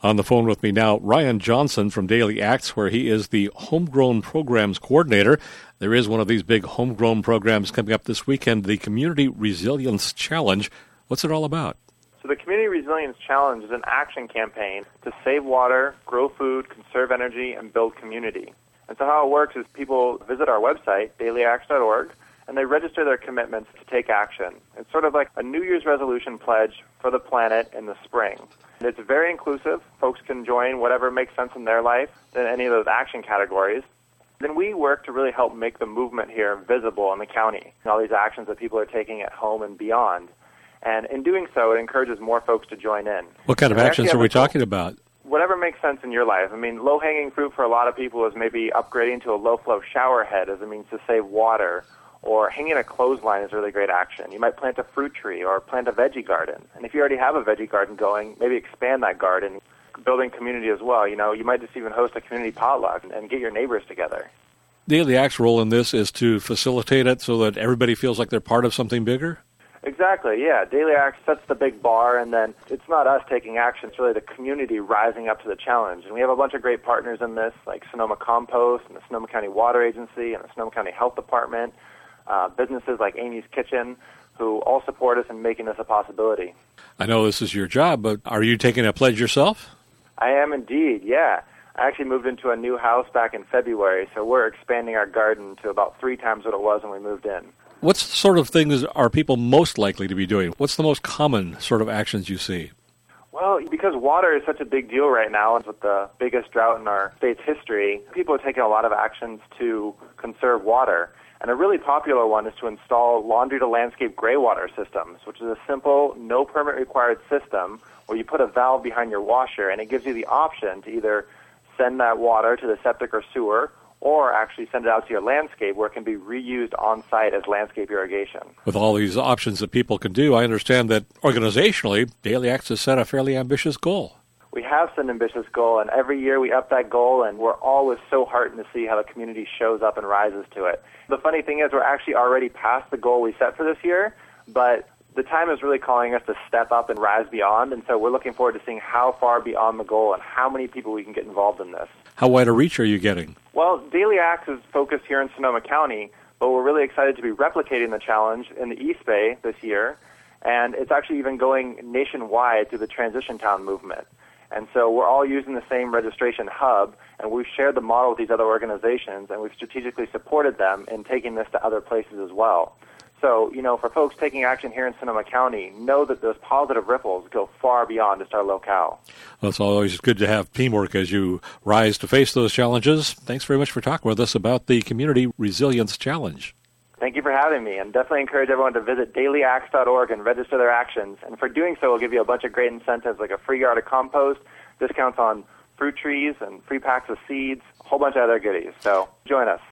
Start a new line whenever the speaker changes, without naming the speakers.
On the phone with me now, Ryan Johnson from Daily Acts, where he is the Homegrown Programs Coordinator. There is one of these big homegrown programs coming up this weekend, the Community Resilience Challenge. What's it all about?
So the Community Resilience Challenge is an action campaign to save water, grow food, conserve energy, and build community. And so how it works is people visit our website, dailyacts.org, and they register their commitments to take action. It's sort of like a New Year's resolution pledge for the planet in the spring. It's very inclusive. Folks can join whatever makes sense in their life in any of those action categories. Then we work to really help make the movement here visible in the county, and all these actions that people are taking at home and beyond. And in doing so, it encourages more folks to join in.
What kind of actions are we talking about?
Whatever makes sense in your life. I mean, low-hanging fruit for a lot of people is maybe upgrading to a low-flow shower head as a means to save water, or hanging a clothesline is a really great action. You might plant a fruit tree or plant a veggie garden. And if you already have a veggie garden going, maybe expand that garden, building community as well. You know, you might just even host a community potluck and get your neighbors together.
Daily Act's role in this is to facilitate it so that everybody feels like they're part of something bigger?
Exactly, yeah. Daily Acts sets the big bar, and then it's not us taking action. It's really the community rising up to the challenge. And we have a bunch of great partners in this, like Sonoma Compost and the Sonoma County Water Agency and the Sonoma County Health Department, businesses like Amy's Kitchen, who all support us in making this a possibility.
I know this is your job, but are you taking a pledge yourself?
I am indeed, yeah. I actually moved into a new house back in February, so we're expanding our garden to about 3 times what it was when we moved in.
What sort of things are people most likely to be doing? What's the most common sort of actions you see?
Well, because water is such a big deal right now, and with the biggest drought in our state's history, people are taking a lot of actions to conserve water. And a really popular one is to install laundry-to-landscape gray water systems, which is a simple, no-permit-required system where you put a valve behind your washer, and it gives you the option to either send that water to the septic or sewer, or actually send it out to your landscape where it can be reused on-site as landscape irrigation.
With all these options that people can do, I understand that organizationally, Daily Acts has set a fairly ambitious goal.
We have set an ambitious goal, and every year we up that goal, and we're always so heartened to see how the community shows up and rises to it. The funny thing is we're actually already past the goal we set for this year, but the time is really calling us to step up and rise beyond, and so we're looking forward to seeing how far beyond the goal and how many people we can get involved in this.
How wide a reach are you getting?
Well, Daily Acts is focused here in Sonoma County, but we're really excited to be replicating the challenge in the East Bay this year, and it's actually even going nationwide through the Transition Town movement. And so we're all using the same registration hub, and we've shared the model with these other organizations, and we've strategically supported them in taking this to other places as well. So, you know, for folks taking action here in Sonoma County, know that those positive ripples go far beyond just our locale.
Well, it's always good to have teamwork as you rise to face those challenges. Thanks very much for talking with us about the Community Resilience Challenge.
Thank you for having me, and definitely encourage everyone to visit dailyacts.org and register their actions. And for doing so, we'll give you a bunch of great incentives like a free yard of compost, discounts on fruit trees, and free packs of seeds, a whole bunch of other goodies. So join us.